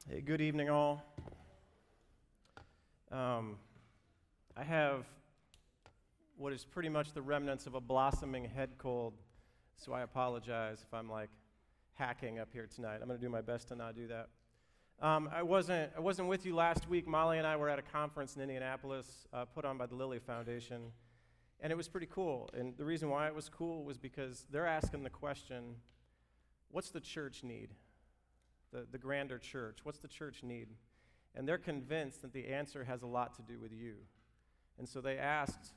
Hey, good evening, all. I have what is pretty much the remnants of a blossoming head cold, so I apologize if I'm hacking up here tonight. I'm going to do my best to not do that. I wasn't with you last week. Molly and I were at a conference in Indianapolis put on by the Lilly Foundation, and it was pretty cool. And the reason why it was cool was because they're asking the question, what's the church need? The grander church. What's the church need? And they're convinced that the answer has a lot to do with you. And so they asked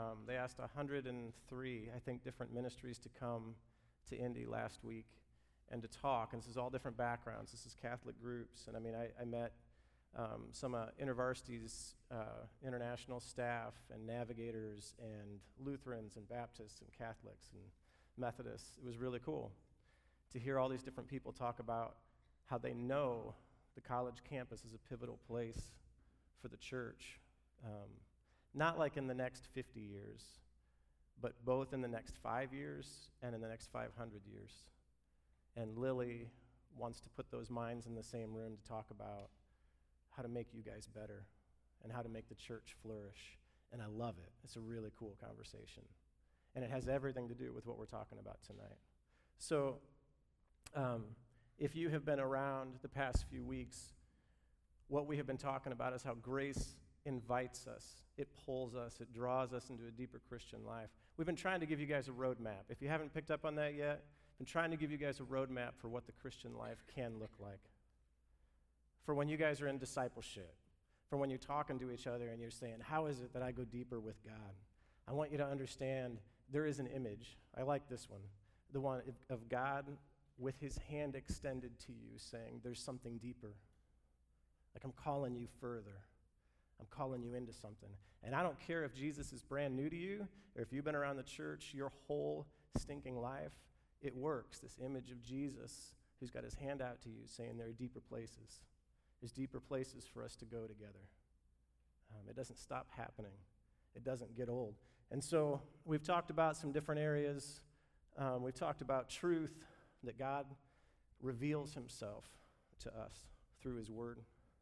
103, I think, different ministries to come to Indy last week and to talk. And this is all different backgrounds. This is Catholic groups. And I met some InterVarsity's international staff and navigators and Lutherans and Baptists and Catholics and Methodists. It was really cool to hear all these different people talk about how they know the college campus is a pivotal place for the church. Not like in the next 50 years, but both in the next 5 years and in the next 500 years. And Lilly wants to put those minds in the same room to talk about how to make you guys better and how to make the church flourish. And I love it. It's a really cool conversation. And it has everything to do with what we're talking about tonight. So, if you have been around the past few weeks, what we have been talking about is how grace invites us, it pulls us, it draws us into a deeper Christian life. We've been trying to give you guys a roadmap. If you haven't picked up on that yet, I've been trying to give you guys a roadmap for what the Christian life can look like. For when you guys are in discipleship, for when you're talking to each other and you're saying, how is it that I go deeper with God? I want you to understand there is an image. I like this one, the one of God with his hand extended to you, saying, there's something deeper. Like, I'm calling you further. I'm calling you into something. And I don't care if Jesus is brand new to you, or if you've been around the church your whole stinking life, it works. This image of Jesus, who's got his hand out to you, saying there are deeper places. There's deeper places for us to go together. It doesn't stop happening. It doesn't get old. And so we've talked about some different areas. We've talked about truth, that God reveals himself to us through his word,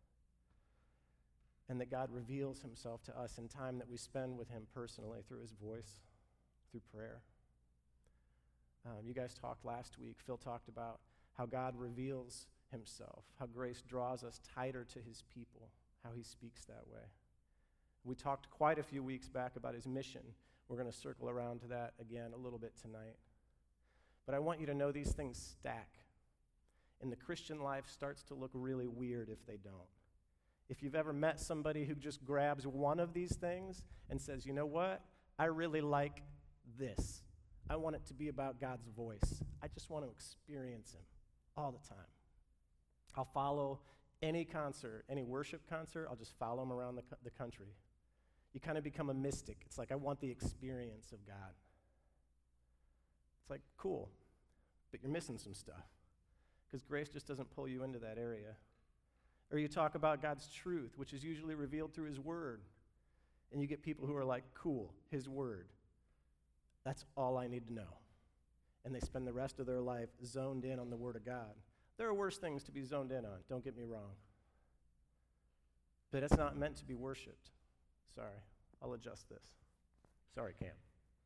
and that God reveals himself to us in time that we spend with him personally through his voice, through prayer. You guys talked last week. Phil talked about how God reveals himself, how grace draws us tighter to his people, how he speaks that way. We talked quite a few weeks back about his mission. We're going to circle around to that again a little bit tonight. But I want you to know these things stack. And the Christian life starts to look really weird if they don't. If you've ever met somebody who just grabs one of these things and says, you know what? I really like this. I want it to be about God's voice. I just want to experience him all the time. I'll follow any concert, any worship concert, I'll just follow him around the country. You kind of become a mystic. It's like, I want the experience of God. It's like, cool, but you're missing some stuff because grace just doesn't pull you into that area. Or you talk about God's truth, which is usually revealed through his word, and you get people who are like, cool, his word. That's all I need to know. And they spend the rest of their life zoned in on the word of God. There are worse things to be zoned in on, don't get me wrong. But it's not meant to be worshiped. Sorry, I'll adjust this. Sorry, Cam.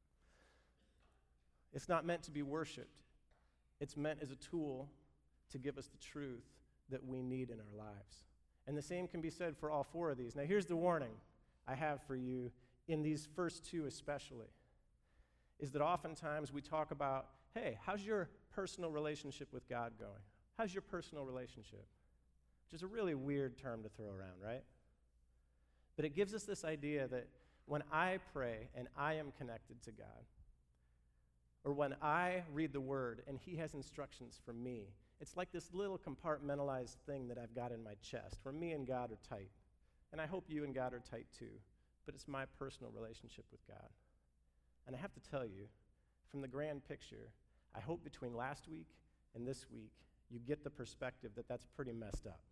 It's not meant to be worshiped. It's meant as a tool to give us the truth that we need in our lives. And the same can be said for all four of these. Now, here's the warning I have for you in these first two especially, is that oftentimes we talk about, hey, how's your personal relationship with God going? How's your personal relationship? Which is a really weird term to throw around, right? But it gives us this idea that when I pray and I am connected to God, or when I read the word and he has instructions for me, it's like this little compartmentalized thing that I've got in my chest where me and God are tight. And I hope you and God are tight too, but it's my personal relationship with God. And I have to tell you, from the grand picture, I hope between last week and this week, you get the perspective that that's pretty messed up.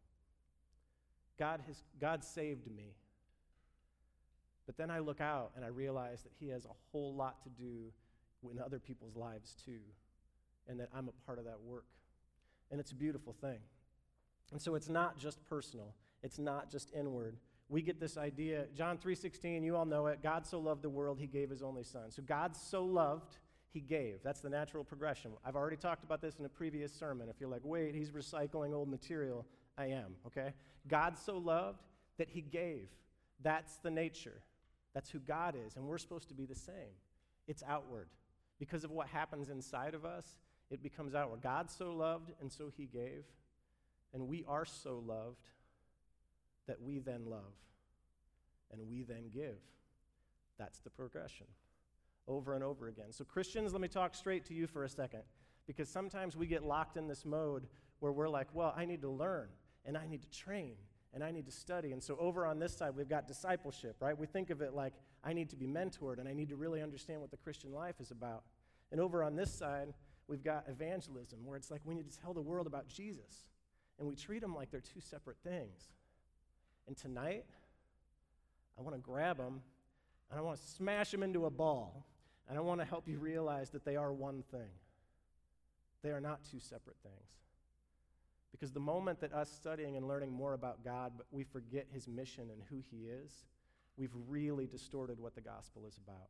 God saved me. But then I look out and I realize that he has a whole lot to do in other people's lives too, and that I'm a part of that work. And it's a beautiful thing. And so it's not just personal. It's not just inward. We get this idea, John 3:16, you all know it, God so loved the world, he gave his only son. So God so loved, he gave. That's the natural progression. I've already talked about this in a previous sermon. If you're like, wait, he's recycling old material, I am, okay? God so loved that he gave. That's the nature. That's who God is, and we're supposed to be the same. It's outward. Because of what happens inside of us, it becomes outward. God so loved, and so he gave, and we are so loved that we then love, and we then give. That's the progression, over and over again. So Christians, let me talk straight to you for a second, because sometimes we get locked in this mode where we're like, well, I need to learn, and I need to train, and I need to study. And so over on this side, we've got discipleship, right? We think of it like, I need to be mentored, and I need to really understand what the Christian life is about. And over on this side, we've got evangelism, where it's like we need to tell the world about Jesus, and we treat them like they're two separate things. And tonight, I want to grab them, and I want to smash them into a ball, and I want to help you realize that they are one thing. They are not two separate things. Because the moment that us studying and learning more about God, but we forget his mission and who he is, we've really distorted what the gospel is about.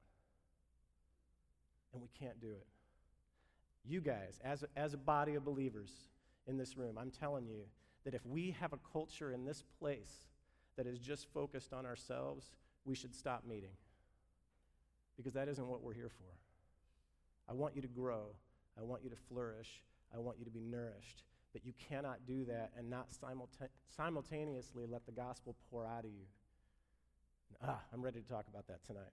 And we can't do it. You guys, as a body of believers in this room, I'm telling you that if we have a culture in this place that is just focused on ourselves, we should stop meeting. Because that isn't what we're here for. I want you to grow. I want you to flourish. I want you to be nourished. But you cannot do that and not simultaneously let the gospel pour out of you. I'm ready to talk about that tonight.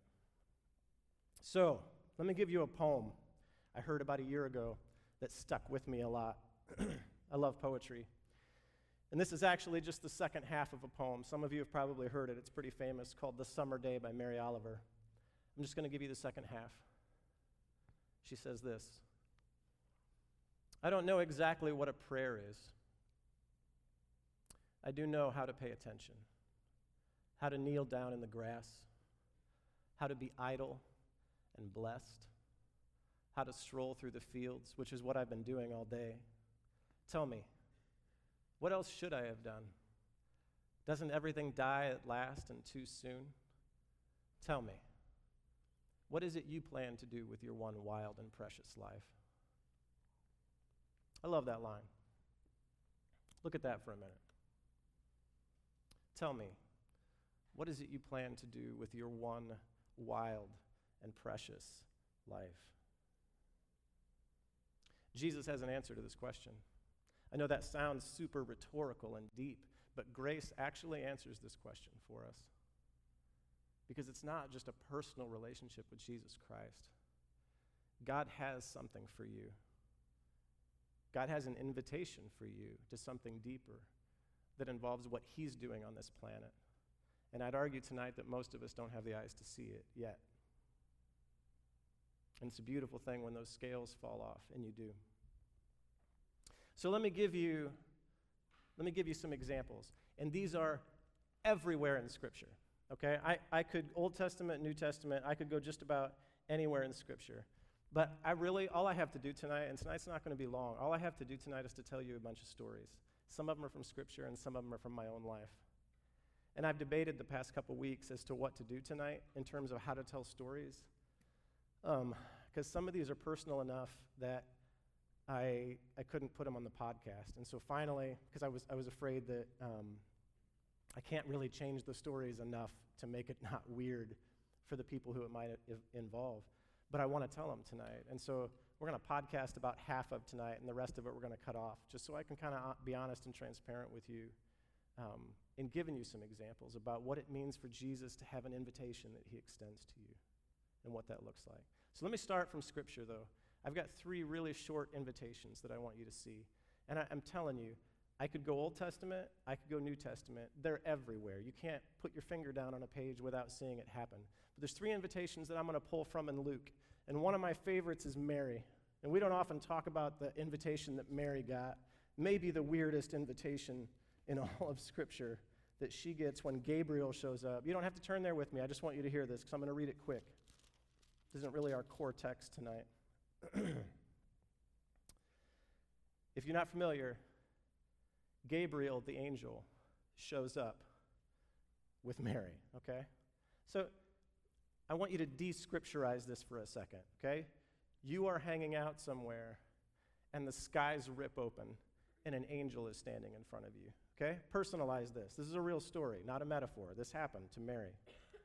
So, let me give you a poem I heard about a year ago that stuck with me a lot. I love poetry. And this is actually just the second half of a poem. Some of you have probably heard it. It's pretty famous, called The Summer Day by Mary Oliver. I'm just going to give you the second half. She says this: I don't know exactly what a prayer is. I do know how to pay attention, how to kneel down in the grass, how to be idle and blessed, how to stroll through the fields, which is what I've been doing all day. Tell me, what else should I have done? Doesn't everything die at last and too soon? Tell me, what is it you plan to do with your one wild and precious life? I love that line. Look at that for a minute. Tell me, what is it you plan to do with your one wild and precious life? Jesus has an answer to this question. I know that sounds super rhetorical and deep, but grace actually answers this question for us. Because it's not just a personal relationship with Jesus Christ. God has something for you. God has an invitation for you to something deeper that involves what he's doing on this planet. And I'd argue tonight that most of us don't have the eyes to see it yet. And it's a beautiful thing when those scales fall off, and you do. So let me give you some examples. And these are everywhere in Scripture, okay? I could, Old Testament, New Testament, I could go just about anywhere in Scripture. But all I have to do tonight, and tonight's not going to be long, all I have to do tonight is to tell you a bunch of stories. Some of them are from Scripture, and some of them are from my own life. And I've debated the past couple weeks as to what to do tonight in terms of how to tell stories. Because some of these are personal enough that I couldn't put them on the podcast. And so finally, because I was afraid that I can't really change the stories enough to make it not weird for the people who it might involve. But I want to tell them tonight. And so we're going to podcast about half of tonight, and the rest of it we're going to cut off, just so I can kind of be honest and transparent with you in giving you some examples about what it means for Jesus to have an invitation that he extends to you and what that looks like. So let me start from Scripture, though. I've got 3 really short invitations that I want you to see. And I'm telling you, I could go Old Testament, I could go New Testament. They're everywhere. You can't put your finger down on a page without seeing it happen. But there's 3 invitations that I'm going to pull from in Luke. And one of my favorites is Mary. And we don't often talk about the invitation that Mary got. Maybe the weirdest invitation in all of Scripture that she gets when Gabriel shows up. You don't have to turn there with me. I just want you to hear this because I'm going to read it quick. This isn't really our core text tonight. If you're not familiar, Gabriel, the angel, shows up with Mary, okay? So I want you to de-scripturize this for a second, okay? You are hanging out somewhere, and the skies rip open, and an angel is standing in front of you, okay? Personalize this. This is a real story, not a metaphor. This happened to Mary.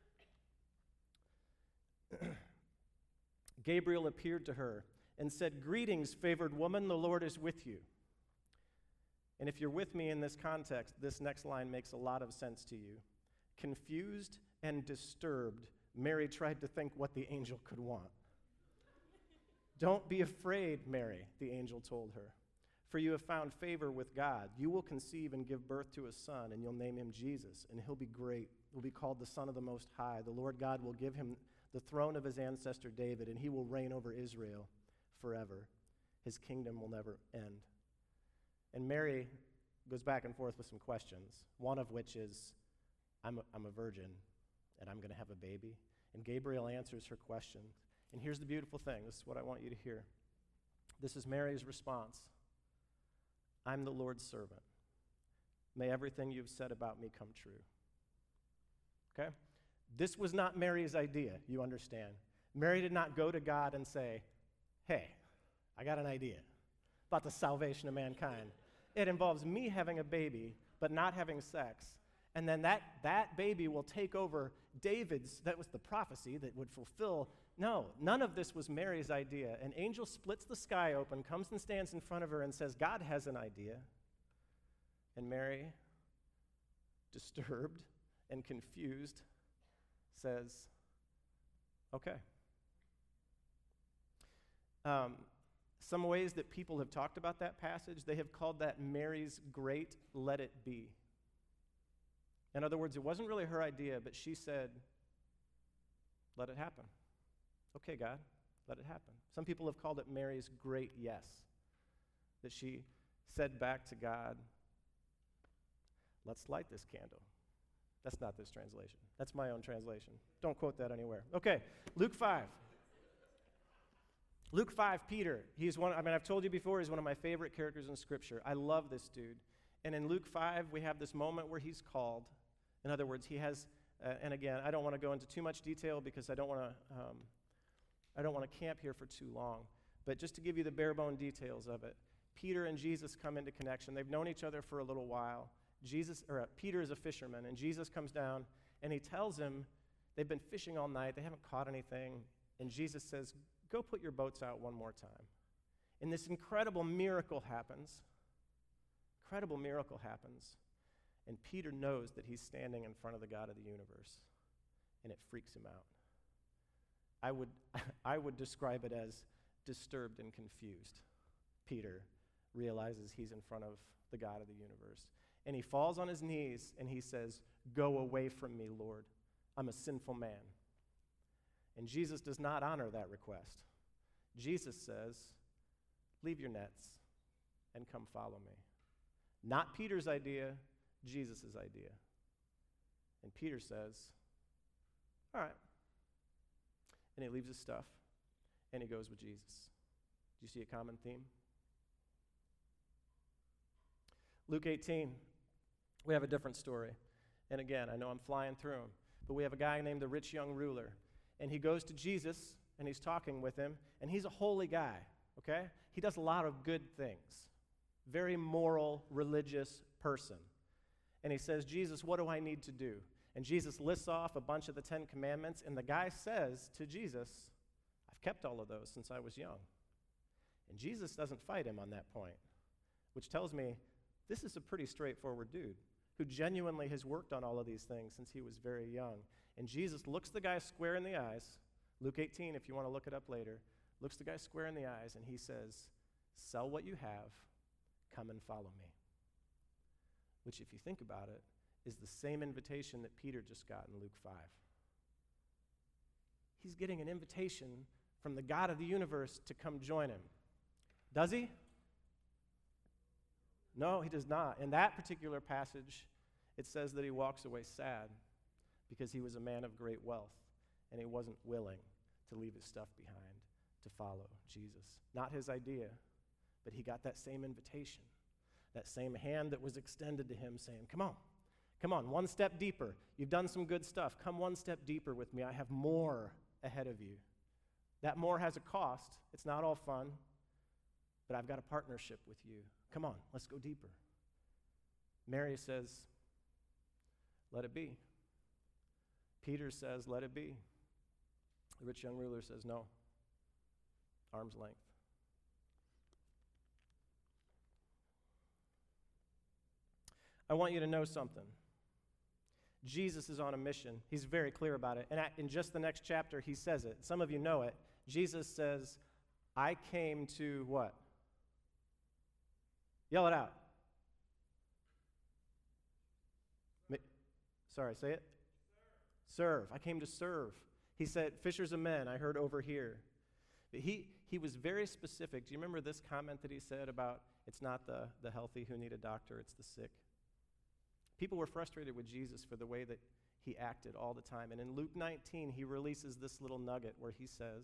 Gabriel appeared to her and said, "Greetings, favored woman, the Lord is with you." And if you're with me in this context, this next line makes a lot of sense to you. Confused and disturbed, Mary tried to think what the angel could want. "Don't be afraid, Mary," the angel told her, "for you have found favor with God. You will conceive and give birth to a son, and you'll name him Jesus, and he'll be great. He'll be called the Son of the Most High. The Lord God will give him the throne of his ancestor David, and he will reign over Israel forever. His kingdom will never end." And Mary goes back and forth with some questions, one of which is, I'm a virgin, and I'm going to have a baby. And Gabriel answers her questions. And here's the beautiful thing. This is what I want you to hear. This is Mary's response. "I'm the Lord's servant. May everything you've said about me come true." Okay? This was not Mary's idea, you understand. Mary did not go to God and say, "Hey, I got an idea about the salvation of mankind. It involves me having a baby, but not having sex. And then that baby will take over David's," that was the prophecy that would fulfill. No, none of this was Mary's idea. An angel splits the sky open, comes and stands in front of her and says, "God has an idea." And Mary, disturbed and confused, says, "Okay." Some ways that people have talked about that passage, they have called that Mary's great let it be. In other words, it wasn't really her idea, but she said, "Let it happen." "Okay, God, let it happen." Some people have called it Mary's great yes, that she said back to God, "Let's light this candle." That's not this translation. That's my own translation. Don't quote that anywhere. Okay, Luke 5. Luke 5, Peter. I've told you before, he's one of my favorite characters in Scripture. I love this dude. And in Luke 5, we have this moment where he's called. In other words, he has, and again, I don't want to go into too much detail because I don't want to camp here for too long. But just to give you the bare bone details of it, Peter and Jesus come into connection. They've known each other for a little while. Peter is a fisherman, and Jesus comes down, and he tells him, they've been fishing all night, they haven't caught anything, and Jesus says, "Go put your boats out one more time." And this incredible miracle happens. And Peter knows that he's standing in front of the God of the universe, and it freaks him out. I would describe it as disturbed and confused. Peter realizes he's in front of the God of the universe. And he falls on his knees, and he says, "Go away from me, Lord. I'm a sinful man." And Jesus does not honor that request. Jesus says, "Leave your nets and come follow me." Not Peter's idea, Jesus' idea. And Peter says, "All right." And he leaves his stuff, and he goes with Jesus. Do you see a common theme? Luke 18, we have a different story. And again, I know I'm flying through them, but we have a guy named the rich young ruler. And he goes to Jesus, and he's talking with him, and he's a holy guy, okay? He does a lot of good things. Very moral, religious person. And he says, "Jesus, what do I need to do?" And Jesus lists off a bunch of the 10 Commandments, and the guy says to Jesus, "I've kept all of those since I was young." And Jesus doesn't fight him on that point, which tells me this is a pretty straightforward dude who genuinely has worked on all of these things since he was very young. And Jesus looks the guy square in the eyes, Luke 18, if you want to look it up later, looks the guy square in the eyes, and he says, "Sell what you have, come and follow me." Which, if you think about it, is the same invitation that Peter just got in Luke 5. He's getting an invitation from the God of the universe to come join him. Does he? No, he does not. In that particular passage, it says that he walks away sad because he was a man of great wealth, and he wasn't willing to leave his stuff behind to follow Jesus. Not his idea, but he got that same invitation. That same hand that was extended to him saying, come on, one step deeper. You've done some good stuff. Come one step deeper with me. I have more ahead of you. That more has a cost. It's not all fun, but I've got a partnership with you. Come on, let's go deeper. Mary says, let it be. Peter says, let it be. The rich young ruler says, no. Arm's length. I want you to know something. Jesus is on a mission. He's very clear about it. And in just the next chapter, he says it. Some of you know it. Jesus says, I came to what? Yell it out. Sorry, say it. Serve. I came to serve. He said, fishers of men, I heard over here. But he was very specific. Do you remember this comment that he said about it's not the healthy who need a doctor, it's the sick? People were frustrated with Jesus for the way that he acted all the time. And in Luke 19, he releases this little nugget where he says,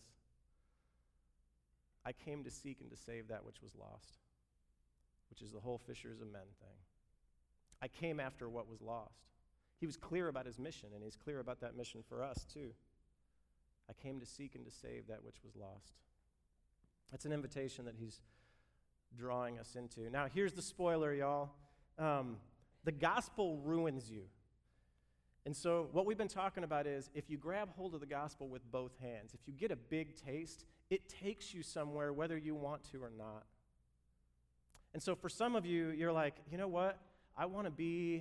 I came to seek and to save that which was lost, which is the whole fishers of men thing. I came after what was lost. He was clear about his mission, and he's clear about that mission for us too. I came to seek and to save that which was lost. That's an invitation that he's drawing us into. Now, here's the spoiler, y'all. The gospel ruins you. And so what we've been talking about is if you grab hold of the gospel with both hands, if you get a big taste, it takes you somewhere whether you want to or not. And so for some of you, you're like, you know what? I want to be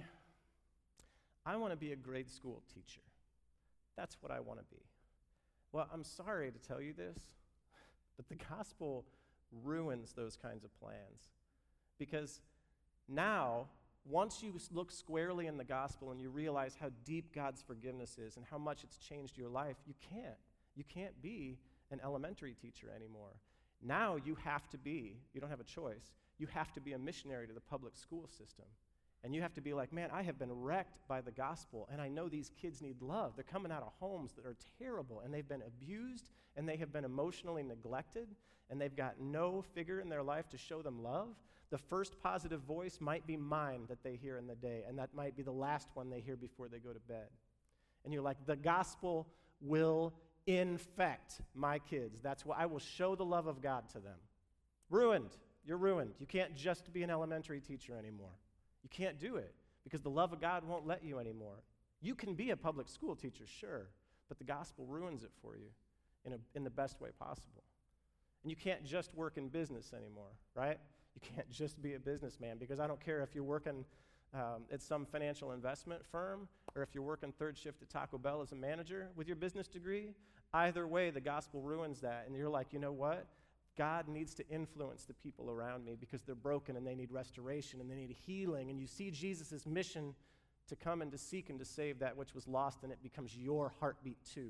a grade school teacher. That's what I want to be. Well, I'm sorry to tell you this, but the gospel ruins those kinds of plans. Because now, once you look squarely in the gospel and you realize how deep God's forgiveness is and how much it's changed your life, you can't be an elementary teacher anymore. Now you don't have a choice, you have to be a missionary to the public school system. And you have to be like, man, I have been wrecked by the gospel, and I know these kids need love. They're coming out of homes that are terrible, and they've been abused, and they have been emotionally neglected, and they've got no figure in their life to show them love. The first positive voice might be mine that they hear in the day, and that might be the last one they hear before they go to bed. And you're like, the gospel will infect my kids. That's why I will show the love of God to them. Ruined. You're ruined. You can't just be an elementary teacher anymore. You can't do it because the love of God won't let you anymore. You can be a public school teacher, sure, but the gospel ruins it for you in the best way possible. And you can't just work in business anymore, right? You can't just be a businessman because I don't care if you're working at some financial investment firm or if you're working third shift at Taco Bell as a manager with your business degree. Either way, the gospel ruins that. And you're like, you know what? God needs to influence the people around me because they're broken and they need restoration and they need healing. And you see Jesus' mission to come and to seek and to save that which was lost, and it becomes your heartbeat too.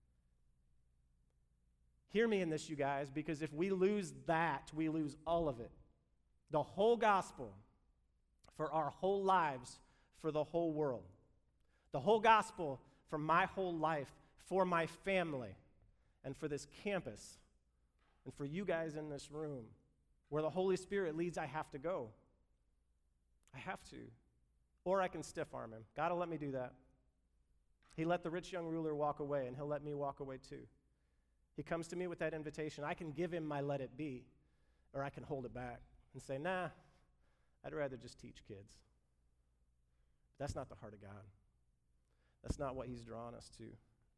Hear me in this, you guys, because if we lose that, we lose all of it. The whole gospel for our whole lives, for the whole world. The whole gospel for my whole life, for my family, and for this campus. And for you guys in this room, where the Holy Spirit leads, I have to go. I have to. Or I can stiff arm him. God will let me do that. He let the rich young ruler walk away, and he'll let me walk away too. He comes to me with that invitation. I can give him my let it be, or I can hold it back and say, nah, I'd rather just teach kids. But that's not the heart of God. That's not what he's drawn us to.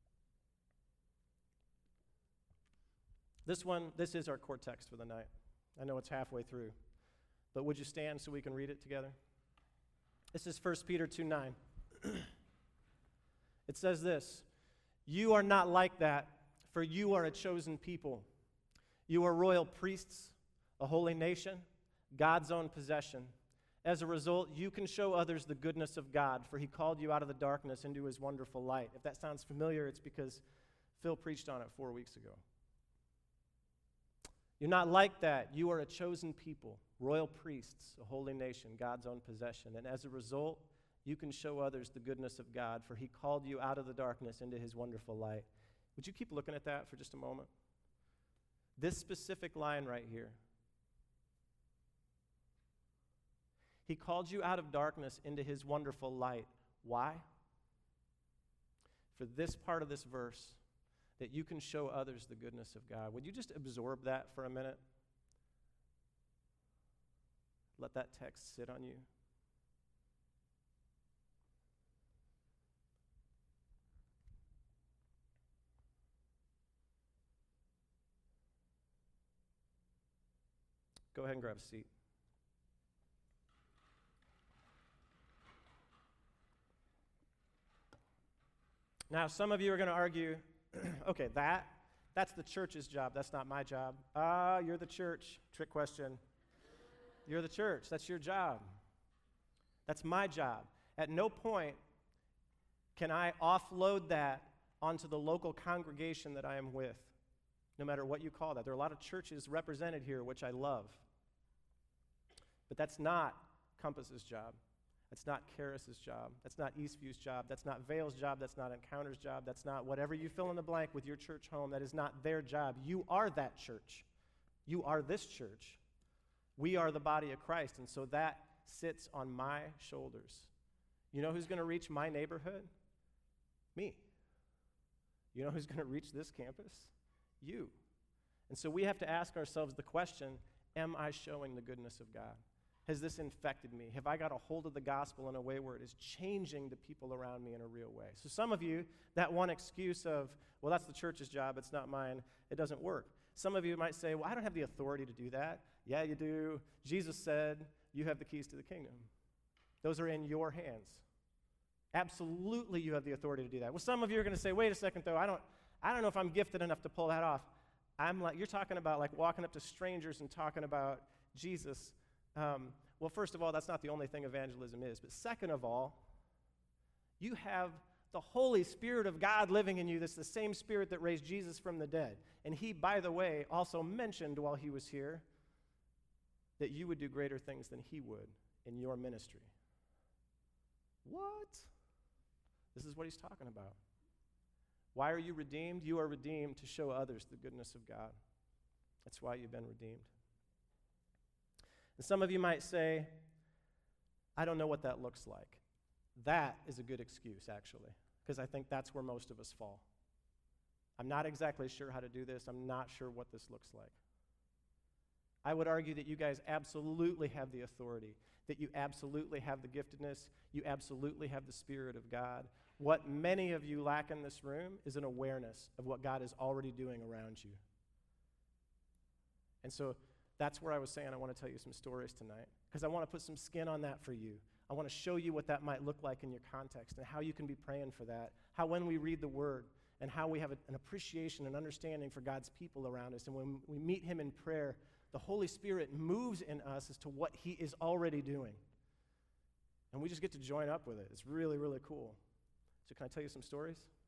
This is our core text for the night. I know it's halfway through, but would you stand so we can read it together? This is 1 Peter 2:9. It says this, you are not like that, for you are a chosen people. You are royal priests, a holy nation, God's own possession. As a result, you can show others the goodness of God, for he called you out of the darkness into his wonderful light. If that sounds familiar, it's because Phil preached on it 4 weeks ago. You're not like that. You are a chosen people, royal priests, a holy nation, God's own possession. And as a result, you can show others the goodness of God, for he called you out of the darkness into his wonderful light. Would you keep looking at that for just a moment? This specific line right here. He called you out of darkness into his wonderful light. Why? For this part of this verse, that you can show others the goodness of God. Would you just absorb that for a minute? Let that text sit on you. Go ahead and grab a seat. Now, some of you are going to argue, okay, that's the church's job. That's not my job. You're the church. Trick question. You're the church. That's your job. That's my job. At no point can I offload that onto the local congregation that I am with, no matter what you call that. There are a lot of churches represented here, which I love. But that's not Compass's job. That's not Charis's job. That's not Eastview's job. That's not Vale's job. That's not Encounter's job. That's not whatever you fill in the blank with your church home. That is not their job. You are that church. You are this church. We are the body of Christ, and so that sits on my shoulders. You know who's going to reach my neighborhood? Me. You know who's going to reach this campus? You. And so we have to ask ourselves the question, am I showing the goodness of God? Has this infected me? Have I got a hold of the gospel in a way where it is changing the people around me in a real way? So some of you, that one excuse of, well, that's the church's job, it's not mine, it doesn't work. Some of you might say, well, I don't have the authority to do that. Yeah, you do. Jesus said, you have the keys to the kingdom. Those are in your hands. Absolutely, you have the authority to do that. Well, some of you are going to say, wait a second, though, I don't know if I'm gifted enough to pull that off. You're talking about like walking up to strangers and talking about Jesus. Well, first of all, that's not the only thing evangelism is. But second of all, you have the Holy Spirit of God living in you. That's the same Spirit that raised Jesus from the dead. And he, by the way, also mentioned while he was here that you would do greater things than he would in your ministry. What? This is what he's talking about. Why are you redeemed? You are redeemed to show others the goodness of God. That's why you've been redeemed. And some of you might say, I don't know what that looks like. That is a good excuse, actually, because I think that's where most of us fall. I'm not exactly sure how to do this. I'm not sure what this looks like. I would argue that you guys absolutely have the authority, that you absolutely have the giftedness, you absolutely have the Spirit of God. What many of you lack in this room is an awareness of what God is already doing around you. And so that's where I was saying I want to tell you some stories tonight, because I want to put some skin on that for you. I want to show you what that might look like in your context and how you can be praying for that, how when we read the Word and how we have an appreciation and understanding for God's people around us, and when we meet him in prayer, the Holy Spirit moves in us as to what he is already doing. And we just get to join up with it. It's really, really cool. So can I tell you some stories?